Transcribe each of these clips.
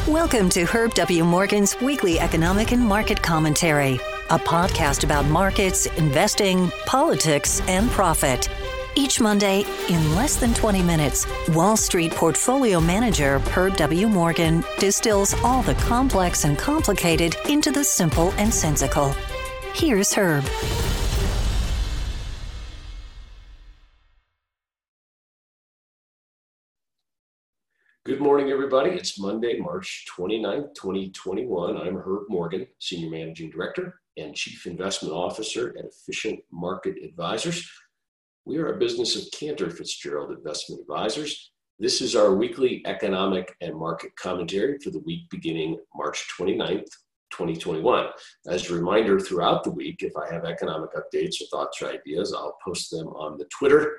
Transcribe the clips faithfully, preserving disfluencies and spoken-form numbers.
Welcome to Herb W. Morgan's Weekly Economic and Market Commentary, a podcast about markets, investing, politics, and profit. Each Monday, in less than twenty minutes, Wall Street portfolio manager Herb W. Morgan distills all the complex and complicated into the simple and sensical. Here's Herb. Good morning, everybody. It's Monday, March twenty-ninth, twenty twenty-one. I'm Herb Morgan, Senior Managing Director and Chief Investment Officer at Efficient Market Advisors. We are a business of Cantor Fitzgerald Investment Advisors. This is our weekly economic and market commentary for the week beginning March twenty-ninth, twenty twenty-one. As a reminder, throughout the week, if I have economic updates or thoughts or ideas, I'll post them on the Twitter.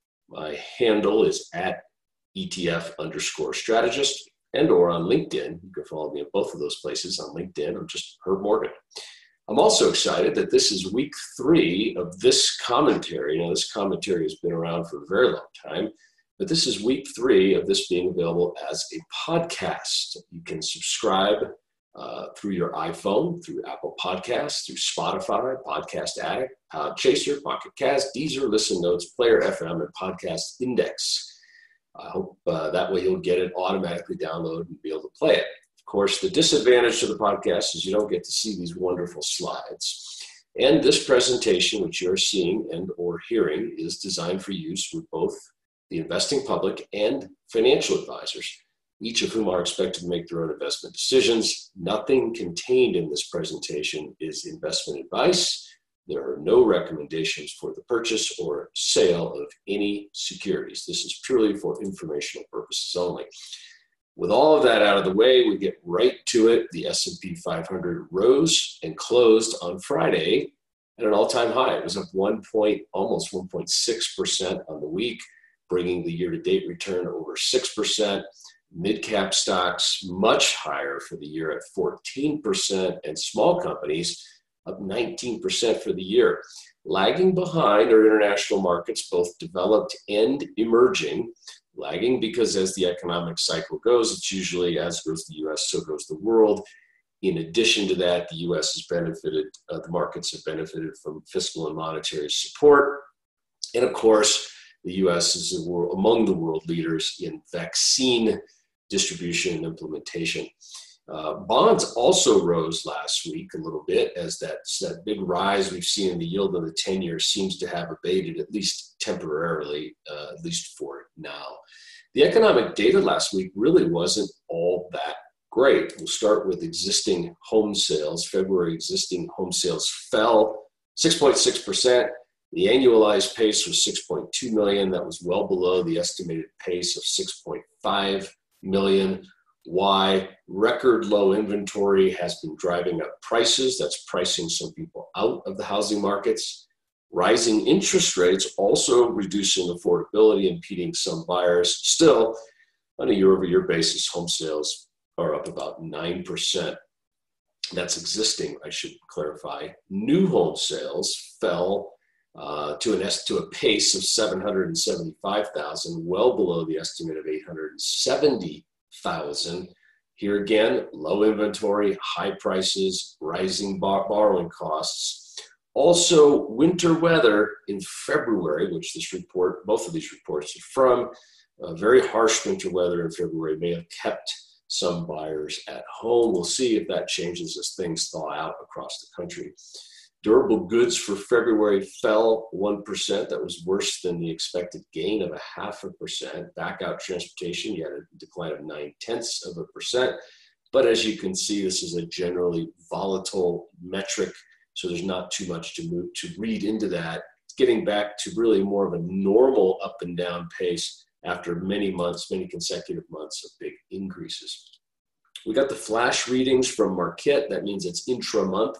My handle is at E T F underscore strategist, and or on LinkedIn. You can follow me at both of those places. On LinkedIn, I'm just Herb Morgan. I'm also excited that this is week three of this commentary. Now, this commentary has been around for a very long time, but this is week three of this being available as a podcast. You can subscribe uh, through your iPhone, through Apple Podcasts, through Spotify, Podcast Addict, Podchaser, Pocket Cast, Deezer, Listen Notes, Player F M, and Podcast Index. I hope uh, that way you'll get it automatically downloaded and be able to play it. Of course, the disadvantage to the podcast is you don't get to see these wonderful slides. And this presentation, which you're seeing and or hearing, is designed for use with both the investing public and financial advisors, each of whom are expected to make their own investment decisions. Nothing contained in this presentation is investment advice. There are no recommendations for the purchase or sale of any securities. This is purely for informational purposes only. With all of that out of the way, we get right to it. The S and P five hundred rose and closed on Friday at an all-time high. It was up one point, almost one point six percent on the week, bringing the year-to-date return over six percent. Mid-cap stocks much higher for the year at fourteen percent, and small companies up nineteen percent for the year. Lagging behind are international markets, both developed and emerging. Lagging because as the economic cycle goes, it's usually as goes the U S, so goes the world. In addition to that, the U S has benefited, uh, the markets have benefited from fiscal and monetary support. And of course, the U S is a world, among the world leaders in vaccine distribution and implementation. Uh, bonds also rose last week a little bit as that, that big rise we've seen in the yield of the ten-year seems to have abated, at least temporarily, uh, at least for now. The economic data last week really wasn't all that great. We'll start with existing home sales. February existing home sales fell six point six percent. The annualized pace was six point two million. That was well below the estimated pace of six point five million. Why? Record low inventory has been driving up prices. That's pricing some people out of the housing markets. Rising interest rates also reducing affordability, impeding some buyers. Still, on a year-over-year basis, home sales are up about nine percent. That's existing, I should clarify. New home sales fell uh, to, an est- to a pace of seven hundred seventy-five thousand, well below the estimate of eight hundred seventy thousand. Here again, low inventory, high prices, rising bar- borrowing costs. Also, winter weather in February, which this report, both of these reports are from, uh, very harsh winter weather in February may have kept some buyers at home. We'll see if that changes as things thaw out across the country. Durable goods for February fell one percent. That was worse than the expected gain of a half a percent. Back out transportation, you had a decline of nine tenths of a percent. But as you can see, this is a generally volatile metric, so there's not too much to move to read into that. It's getting back to really more of a normal up and down pace after many months, many consecutive months of big increases. We got the flash readings from Marquette. That means it's intra-month.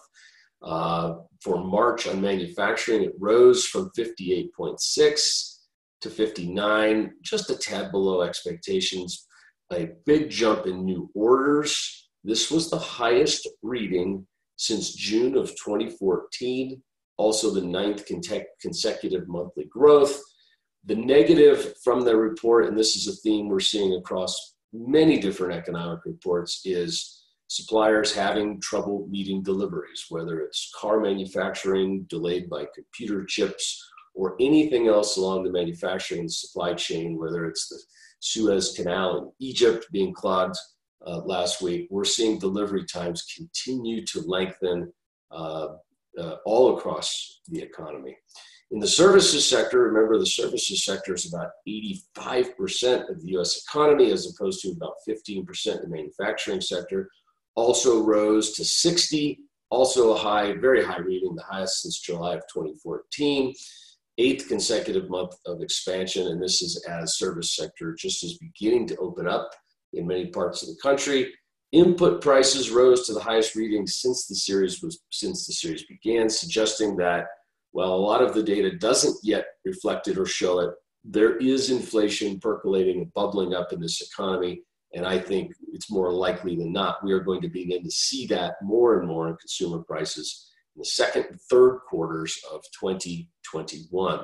Uh, for March on manufacturing, it rose from fifty-eight point six to fifty-nine, just a tad below expectations. A big jump in new orders. This was the highest reading since June of twenty fourteen, also the ninth consecutive monthly growth. The negative from the report, and this is a theme we're seeing across many different economic reports is suppliers having trouble meeting deliveries, whether it's car manufacturing delayed by computer chips or anything else along the manufacturing supply chain, whether it's the Suez Canal in Egypt being clogged uh, last week. We're seeing delivery times continue to lengthen uh, uh, all across the economy. In the services sector, remember the services sector is about eighty-five percent of the U S economy as opposed to about fifteen percent in the manufacturing sector, also rose to sixty, also a high, very high reading, the highest since July of twenty fourteen. Eighth consecutive month of expansion, and this is as service sector just is beginning to open up in many parts of the country. Input prices rose to the highest reading since the series was since the series began, suggesting that while a lot of the data doesn't yet reflect it or show it, there is inflation percolating and bubbling up in this economy, and I think it's more likely than not we are going to begin to see that more and more in consumer prices in the second and third quarters of twenty twenty-one.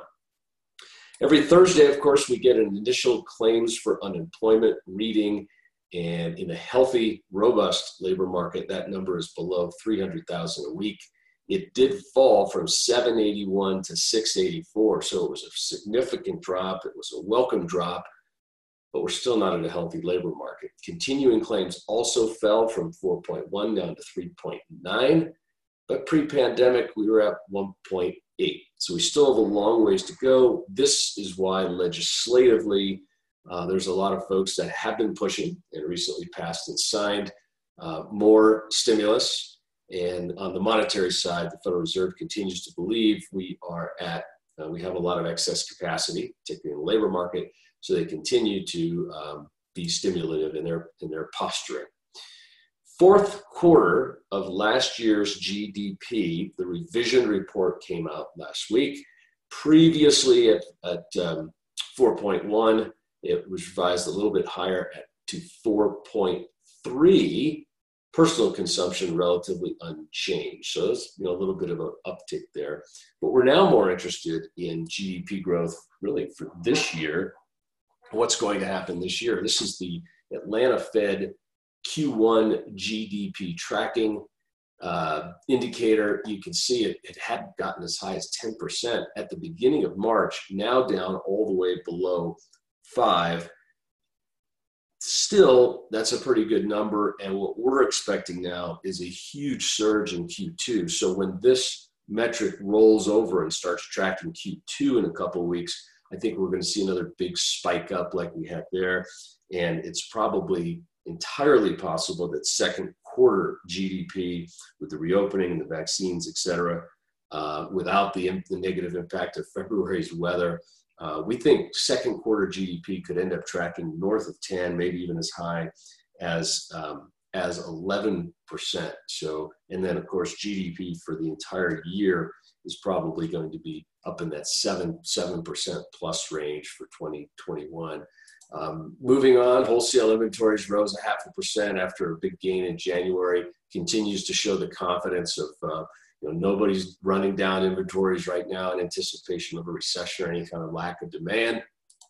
Every Thursday, of course, we get an initial claims for unemployment reading, and in a healthy, robust labor market, that number is below three hundred thousand a week. It did fall from seven eighty-one to six eighty-four, so it was a significant drop. It was a welcome drop, but we're still not in a healthy labor market. Continuing claims also fell from four point one down to three point nine. But pre-pandemic, we were at one point eight. So we still have a long ways to go. This is why legislatively, uh, there's a lot of folks that have been pushing and recently passed and signed uh, more stimulus. And on the monetary side, the Federal Reserve continues to believe we are at, uh, we have a lot of excess capacity, particularly in the labor market. So they continue to um, be stimulative in their, in their posturing. Fourth quarter of last year's G D P, the revision report came out last week. Previously at, at um, four point one, it was revised a little bit higher at, to four point three. Personal consumption relatively unchanged. So it's, you know, a little bit of an uptick there. But we're now more interested in G D P growth really for this year. What's going to happen this year? This is the Atlanta Fed Q one G D P tracking uh, indicator. You can see it, it had gotten as high as ten percent at the beginning of March, now down all the way below five. Still, that's a pretty good number. And what we're expecting now is a huge surge in Q two. So when this metric rolls over and starts tracking Q two in a couple of weeks, I think we're going to see another big spike up like we had there. And it's probably entirely possible that second quarter G D P, with the reopening and the vaccines, et cetera, uh, without the, the negative impact of February's weather, uh, we think second quarter G D P could end up tracking north of ten, maybe even as high as um, as eleven percent. So, and then of course G D P for the entire year is probably going to be up in that seven seven percent plus range for twenty twenty-one. Um, moving on, wholesale inventories rose a half a percent after a big gain in January. Continues to show the confidence of uh, you know, nobody's running down inventories right now in anticipation of a recession or any kind of lack of demand.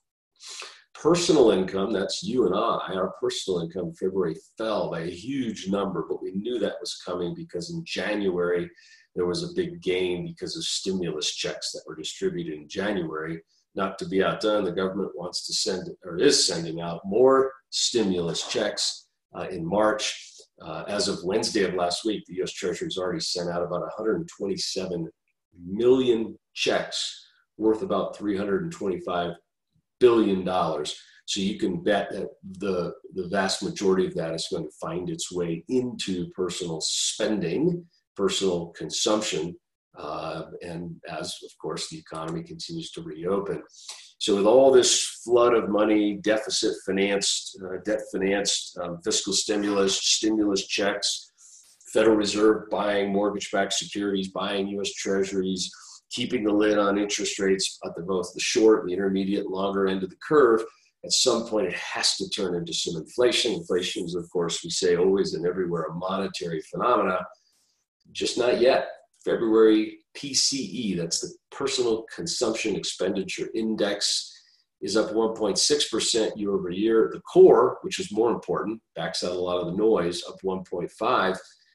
Personal income, that's you and I, our personal income in February fell by a huge number, but we knew that was coming because in January there was a big gain because of stimulus checks that were distributed in January. Not to be outdone, the government wants to send, or is sending out more stimulus checks uh, in March. Uh, as of Wednesday of last week, the U S Treasury has already sent out about one hundred twenty-seven million checks worth about three hundred twenty-five billion dollars. So you can bet that the, the vast majority of that is going to find its way into personal spending, personal consumption. Uh, and as, of course, the economy continues to reopen. So with all this flood of money, deficit financed, uh, debt financed, um, fiscal stimulus, stimulus checks, Federal Reserve buying mortgage-backed securities, buying U S Treasuries, keeping the lid on interest rates at the, both the short, the intermediate, and longer end of the curve, at some point it has to turn into some inflation. Inflation is, of course, we say always and everywhere a monetary phenomena, just not yet. February P C E, that's the Personal Consumption Expenditure Index, is up one point six percent year over year. The core, which is more important, backs out a lot of the noise, up one point five.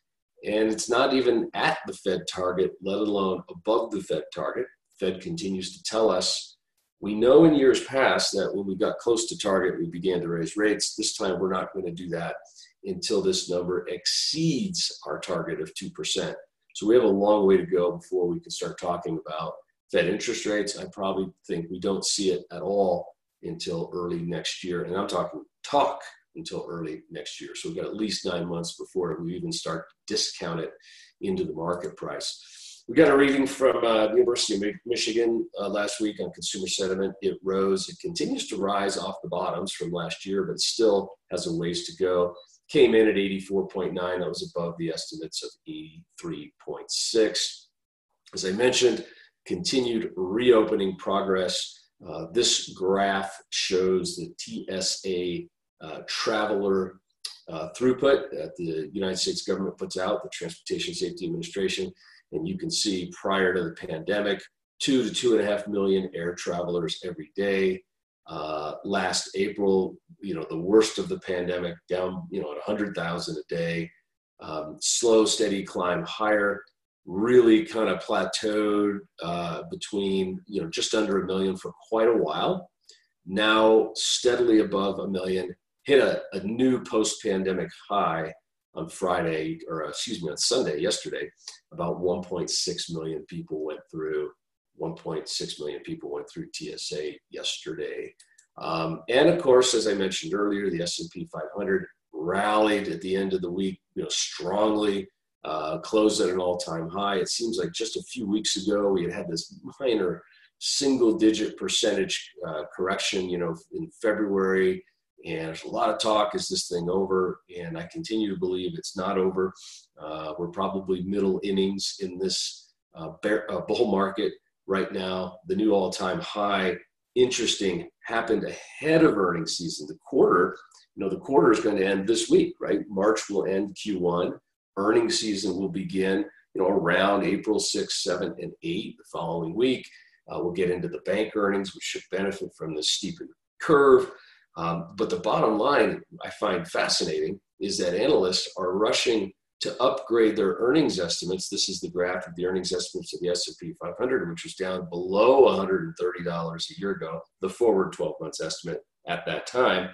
And it's not even at the Fed target, let alone above the Fed target. Fed continues to tell us, we know in years past that when we got close to target, we began to raise rates. This time, we're not going to do that until this number exceeds our target of two percent. So we have a long way to go before we can start talking about Fed interest rates. I probably think we don't see it at all until early next year. And I'm talking talk until early next year. So we've got at least nine months before we even start to discount it into the market price. We got a reading from uh, the University of Michigan uh, last week on consumer sentiment. It rose. It continues to rise off the bottoms from last year, but still has a ways to go. Came in at eighty-four point nine. That was above the estimates of eighty-three point six. As I mentioned, continued reopening progress. Uh, this graph shows the T S A uh, traveler uh, throughput that the United States government puts out, the Transportation Safety Administration. And you can see prior to the pandemic, two to two and a half million air travelers every day. Uh, last April, you know, the worst of the pandemic, down, you know, at one hundred thousand a day. Um, slow, steady climb higher. Really kind of plateaued uh, between, you know, just under a million for quite a while. Now steadily above a million, hit a, a new post-pandemic high on Friday, or uh, excuse me, on Sunday, yesterday. About one point six million people went through, one point six million people went through T S A yesterday. Um, and of course, as I mentioned earlier, the S and P five hundred rallied at the end of the week, you know, strongly. Uh, closed at an all-time high. It seems like just a few weeks ago, we had had this minor single-digit percentage uh, correction, you know, in February. And there's a lot of talk, is this thing over? And I continue to believe it's not over. Uh, we're probably middle innings in this uh, bear, uh, bull market right now. The new all-time high, interesting, happened ahead of earnings season. The quarter, you know, the quarter is going to end this week, right? March will end Q one. Earnings season will begin, you know, around April sixth, seventh, and eighth the following week. Uh, we'll get into the bank earnings, which should benefit from the steepened curve. Um, but the bottom line I find fascinating is that analysts are rushing to upgrade their earnings estimates. This is the graph of the earnings estimates of the S and P five hundred, which was down below one hundred thirty dollars a year ago, the forward twelve months estimate at that time.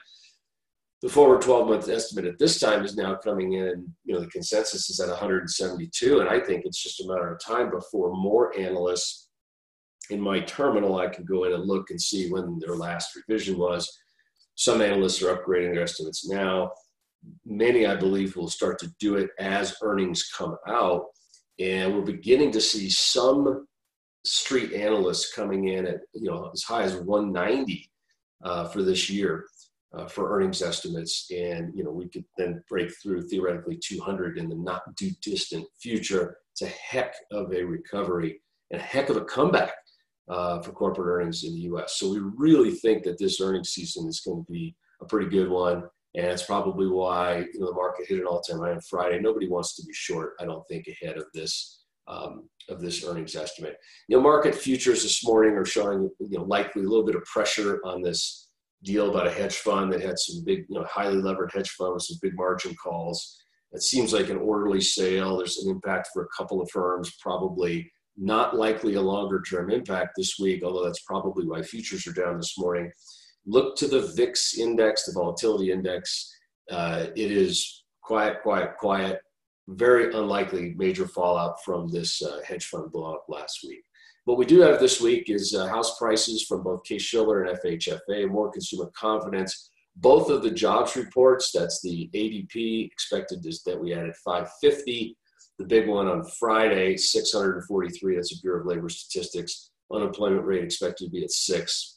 The forward twelve-month estimate at this time is now coming in, you know, the consensus is at one hundred seventy-two, and I think it's just a matter of time before more analysts in my terminal, I can go in and look and see when their last revision was. Some analysts are upgrading their estimates now. Many, I believe, will start to do it as earnings come out, and we're beginning to see some street analysts coming in at, you know, as high as one ninety uh, for this year. Uh, for earnings estimates, and you know, we could then break through theoretically two hundred in the not too distant future. It's a heck of a recovery and a heck of a comeback uh, for corporate earnings in the U S. So we really think that this earnings season is going to be a pretty good one, and it's probably why, you know, the market hit an all-time high on Friday. Nobody wants to be short, I don't think, ahead of this um, of this earnings estimate. You know, market futures this morning are showing, you know, likely a little bit of pressure on this deal about a hedge fund that had some big, you know, highly levered hedge fund with some big margin calls. It seems like an orderly sale. There's an impact for a couple of firms, probably not likely a longer term impact this week, although that's probably why futures are down this morning. Look to the V I X index, the volatility index. Uh, it is quiet, quiet, quiet. Very unlikely major fallout from this uh, hedge fund blowout last week. What we do have this week is uh, house prices from both Case-Shiller and F H F A, more consumer confidence. Both of the jobs reports, that's the A D P, expected is that we added five fifty. The big one on Friday, six hundred forty-three, that's a Bureau of Labor Statistics. Unemployment rate expected to be at six.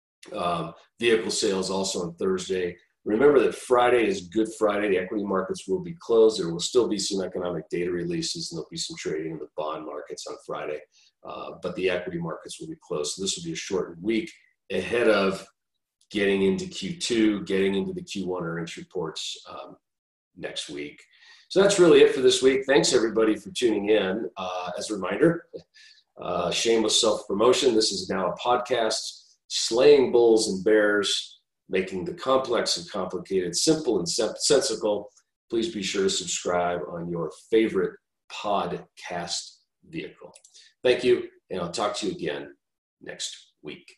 Um, vehicle sales also on Thursday. Remember that Friday is Good Friday. The equity markets will be closed. There will still be some economic data releases, and there'll be some trading in the bond markets on Friday. Uh, but the equity markets will be closed. So this will be a shortened week ahead of getting into Q two, getting into the Q one earnings reports um, next week. So that's really it for this week. Thanks, everybody, for tuning in. Uh, as a reminder, uh, shameless self-promotion, this is now a podcast. slaying bulls and bears, making the complex and complicated simple and sensical. Please be sure to subscribe on your favorite podcast vehicle. Thank you, and I'll talk to you again next week.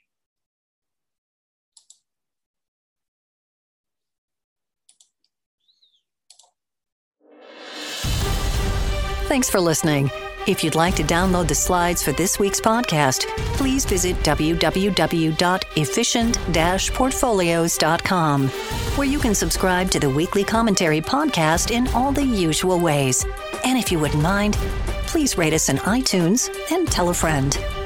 Thanks for listening. If you'd like to download the slides for this week's podcast, please visit w w w dot efficient dash portfolios dot com, where you can subscribe to the weekly commentary podcast in all the usual ways. And if you wouldn't mind, please rate us in iTunes and tell a friend.